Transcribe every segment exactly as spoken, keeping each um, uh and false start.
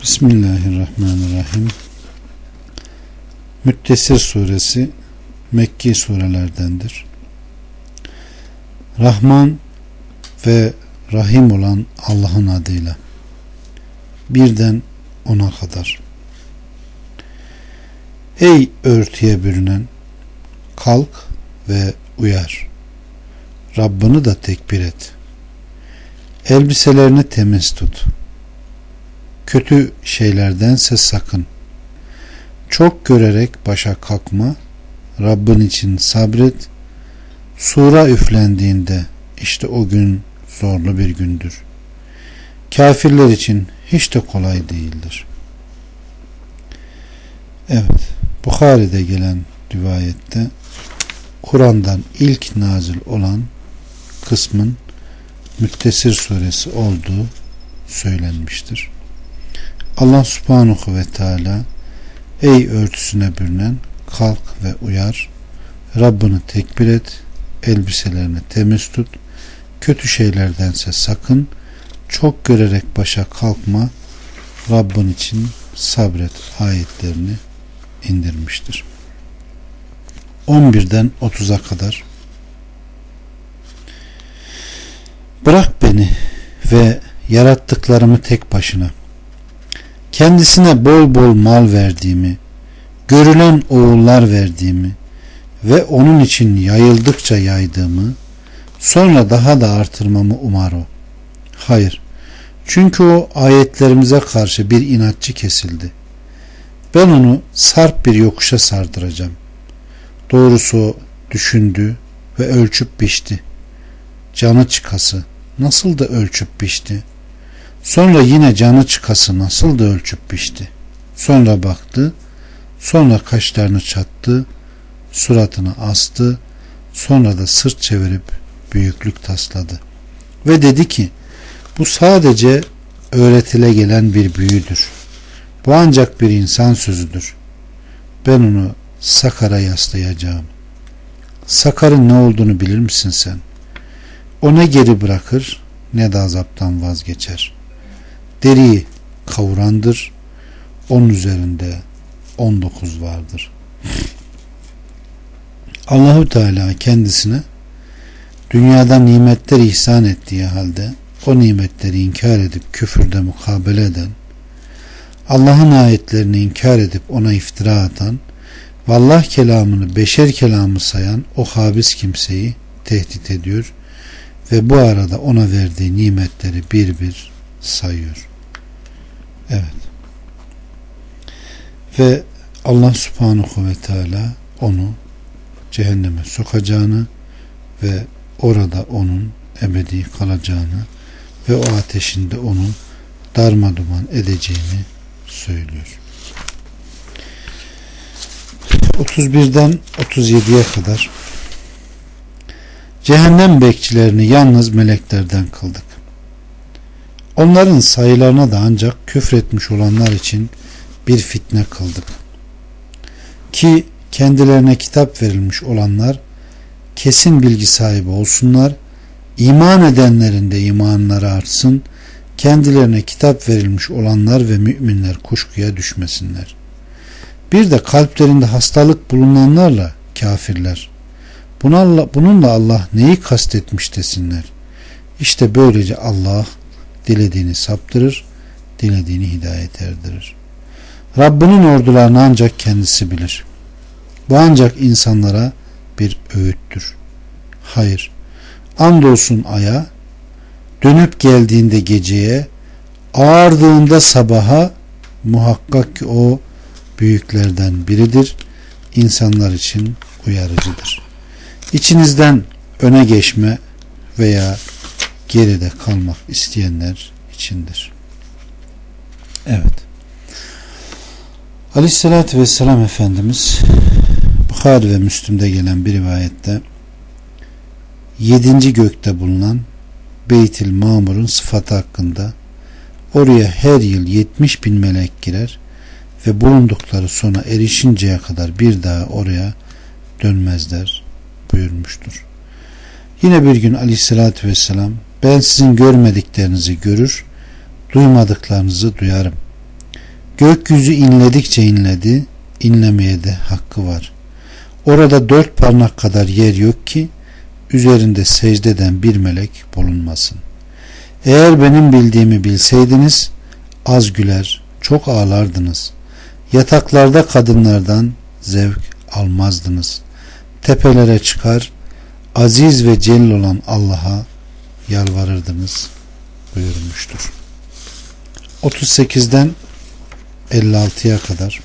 Bismillahirrahmanirrahim. Müddessir suresi Mekki surelerdendir. Rahman ve Rahim olan Allah'ın adıyla. Birden ona kadar. Ey örtüye bürünen, kalk ve uyar. Rabbini da tekbir et. Elbiselerini temiz tut. Kötü şeylerdense sakın. Çok görerek başa kalkma. Rabbin için sabret. Sura üflendiğinde işte o gün zorlu bir gündür. Kafirler için hiç de kolay değildir. Evet, Bukhari'de gelen rivayette Kur'an'dan ilk nazil olan kısmın Müddessir suresi olduğu söylenmiştir. Allah subhanahu ve teala ey örtüsüne bürünen kalk ve uyar, Rabbini tekbir et, elbiselerini temiz tut, kötü şeylerdense sakın, çok görerek başa kalkma, Rabbin için sabret ayetlerini indirmiştir. on birden otuza kadar. Bırak beni ve yarattıklarımı tek başına. Kendisine bol bol mal verdiğimi, görülen oğullar verdiğimi ve onun için yayıldıkça yaydığımı, sonra daha da artırmamı umar o. Hayır, çünkü o ayetlerimize karşı bir inatçı kesildi. Ben onu sarp bir yokuşa sardıracağım. Doğrusu o düşündü ve ölçüp biçti. Canı çıkası nasıl da ölçüp biçti. Sonra yine canı çıkası nasıl da ölçüp biçti. Sonra baktı, sonra kaşlarını çattı, suratını astı, sonra da sırt çevirip büyüklük tasladı. Ve dedi ki, bu sadece öğretile gelen bir büyüdür. Bu ancak bir insan sözüdür. Ben onu Sakar'a yaslayacağım. Sakar'ın ne olduğunu bilir misin sen? O ne geri bırakır ne de azaptan vazgeçer. Deriyi kavurandır. Onun üzerinde on dokuz vardır. Allahu Teala kendisine dünyada nimetler ihsan ettiği halde o nimetleri inkar edip küfürde mukabele eden, Allah'ın ayetlerini inkar edip ona iftira atan ve Allah kelamını beşer kelamı sayan o habis kimseyi tehdit ediyor ve bu arada ona verdiği nimetleri bir bir sayıyor. Evet. Ve Allah subhanahu ve teala onu cehenneme sokacağını ve orada onun ebedi kalacağını ve o ateşinde onu darmaduman edeceğini söylüyor. otuz birden otuz yediye kadar. Cehennem bekçilerini yalnız meleklerden kıldık. Onların sayılarına da ancak küfretmiş olanlar için bir fitne kıldık. Ki kendilerine kitap verilmiş olanlar kesin bilgi sahibi olsunlar, iman edenlerin de imanları artsın, kendilerine kitap verilmiş olanlar ve müminler kuşkuya düşmesinler. Bir de kalplerinde hastalık bulunanlarla kafirler, bununla, bununla Allah neyi kastetmiş desinler. İşte böylece Allah dilediğini saptırır, dilediğini hidayet erdirir. Rabbinin ordularını ancak kendisi bilir. Bu ancak insanlara bir öğüttür. Hayır, andolsun aya, dönüp geldiğinde geceye, ağardığında sabaha, muhakkak ki o büyüklerden biridir, insanlar için uyarıcıdır. İçinizden öne geçme veya geride kalmak isteyenler içindir. Evet. Aleyhissalatü vesselam Efendimiz Bukhari ve Müslim'de gelen bir rivayette yedinci gökte bulunan Beyt-i Mamur'un sıfatı hakkında oraya her yıl yetmiş bin melek girer ve bulundukları sona erişinceye kadar bir daha oraya dönmezler buyurmuştur. Yine bir gün Aleyhissalatü vesselam ben sizin görmediklerinizi görür, duymadıklarınızı duyarım. Gökyüzü inledikçe inledi, inlemeye de hakkı var. Orada dört parmak kadar yer yok ki üzerinde secdeden bir melek bulunmasın. Eğer benim bildiğimi bilseydiniz az güler, çok ağlardınız. Yataklarda kadınlardan zevk almazdınız. Tepelere çıkar, aziz ve celil olan Allah'a yalvarırdınız buyurmuştur. otuz sekizden elli altıya kadar.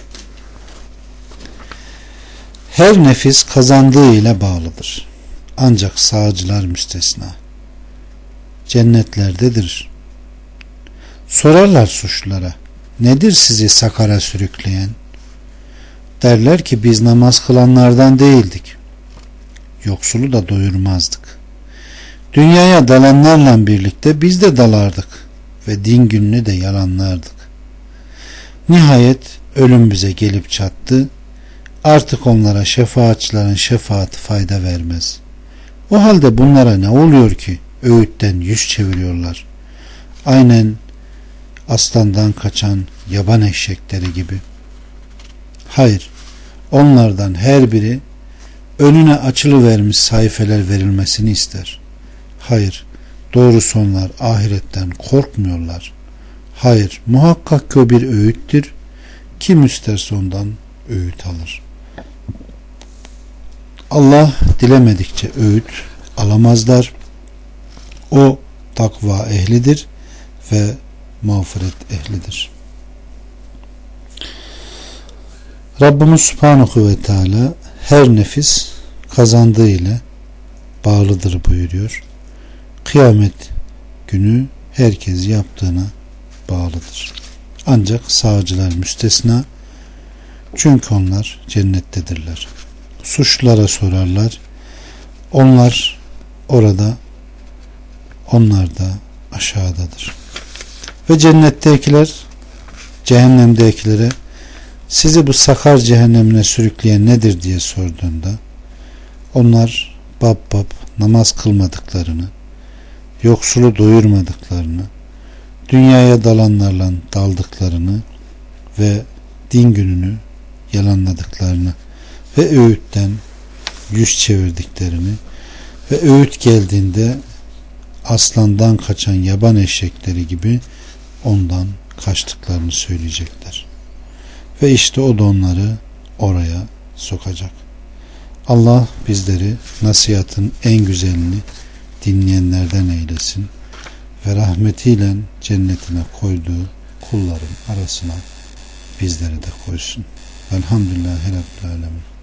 Her nefis kazandığı ile bağlıdır. Ancak sağcılar müstesna. Cennetlerdedir. Sorarlar suçlulara, nedir sizi sakara sürükleyen? Derler ki biz namaz kılanlardan değildik. Yoksulu da doyurmazdık. Dünyaya dalanlarla birlikte biz de dalardık ve din gününü de yalanlardık. Nihayet ölüm bize gelip çattı. Artık onlara şefaatçilerin şefaati fayda vermez. O halde bunlara ne oluyor ki öğütten yüz çeviriyorlar? Aynen aslandan kaçan yaban eşekleri gibi. Hayır, onlardan her biri önüne açılıvermiş sayfeler verilmesini ister. Hayır, doğrusu onlar ahiretten korkmuyorlar. Hayır, muhakkak ki o bir öğüttür. Kim isterse ondan öğüt alır. Allah dilemedikçe öğüt alamazlar. O takva ehlidir ve mağfiret ehlidir. Rabbimiz Subhanahu ve Teala her nefis kazandığı ile bağlıdır buyuruyor. Kıyamet günü herkes yaptığına bağlıdır. Ancak sağcılar müstesna, çünkü onlar cennettedirler. Suçlulara sorarlar, onlar orada, onlar da aşağıdadır. Ve cennettekiler cehennemdekilere sizi bu sakar cehennemine sürükleyen nedir diye sorduğunda onlar bab bab namaz kılmadıklarını, yoksulu doyurmadıklarını, dünyaya dalanlarla daldıklarını ve din gününü yalanladıklarını ve öğütten yüz çevirdiklerini ve öğüt geldiğinde aslandan kaçan yaban eşekleri gibi ondan kaçtıklarını söyleyecekler. Ve işte o da onları oraya sokacak. Allah bizleri nasihatın en güzelini dinleyenlerden eylesin ve rahmetiyle cennetine koyduğu kulların arasına bizleri de koysun. Elhamdülillahi Rabbil Alemin.